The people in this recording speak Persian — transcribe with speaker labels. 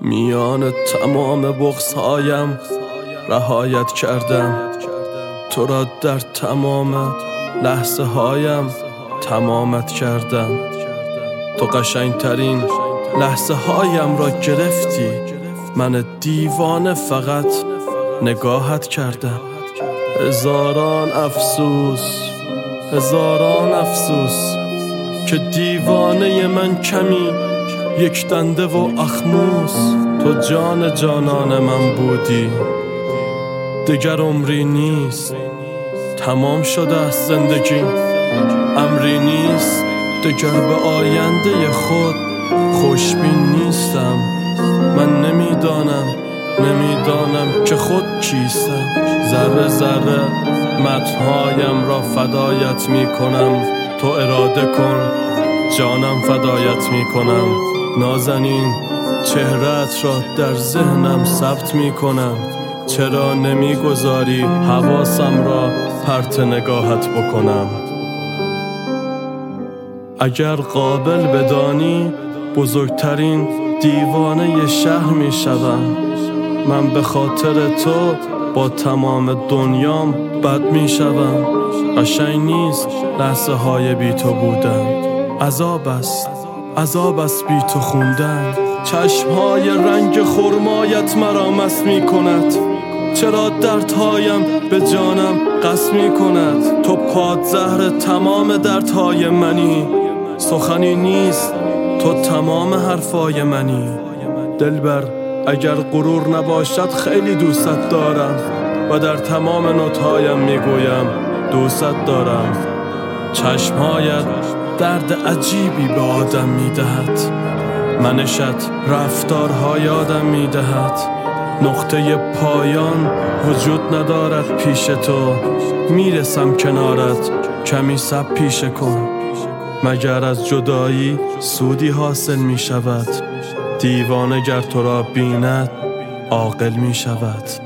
Speaker 1: میان تمام بغض‌هایم رهایت کردم، تو را در تمام لحظه هایم تمامت کردم. تو قشنگترین لحظه هایم را گرفتی، من دیوانه فقط نگاهت کردم. هزاران افسوس که دیوانه من کمی یک دنده و اخموس. تو جان جانان من بودی، دگر عمری نیست، تمام شده است زندگی. امری نیست دگر به آینده خود خوشبین نیستم. من نمیدانم که خود کیستم. ذره ذره متن‌هایم را فدایت می کنم، تو اراده کن جانم فدایت می کنم. نازنین چهره‌ات را در ذهنم ثبت می کنم، چرا نمیگذاری حواسم را پرت نگاهت بکنم؟ اگر قابل بدانی بزرگترین دیوانه شهر می شدم. من به خاطر تو با تمام دنیام بد می شدم. قشنگ نیست لحظه های بی تو بودن، عذاب است بی تو خوندن. چشمهای رنگ خرمایت مرا مست می کند، چرا دردهایم به جانم قسم می کند؟ تو پادزهر تمام دردهای منی، سخنی نیست تو تمام حرفای منی. دلبر اگر غرور نباشد خیلی دوستت دارم و در تمام نوتهایم میگویم دوستت دارم. چشمهایت درد عجیبی به آدم میدهد، منشت رفتارها یادم میدهد. نقطه پایان وجود ندارد پیش تو، میرسم کنارت کمی صبر پیشه کن. مگر از جدایی سودی حاصل می شود؟ دیوانه گر تو را بیند عاقل می شود.